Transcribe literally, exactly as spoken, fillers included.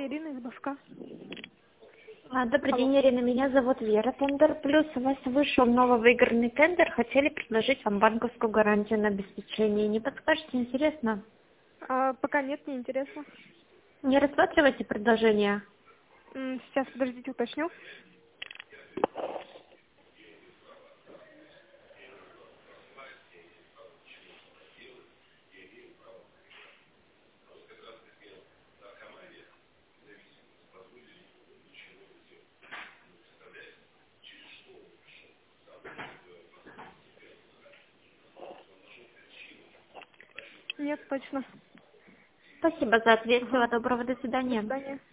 Ирина из Боска. А, Добрый Алло. день, Ирина. Меня зовут Вера. Тендер Плюс. У вас вышел новый выигранный тендер. Хотели предложить вам банковскую гарантию на обеспечение. Не подскажете, интересно? А, пока нет, не интересно. Не рассматривайте предложение? М, Сейчас, подождите, уточню. Нет, точно. Спасибо за ответ. Ага. Всего доброго. До До свидания. свидания.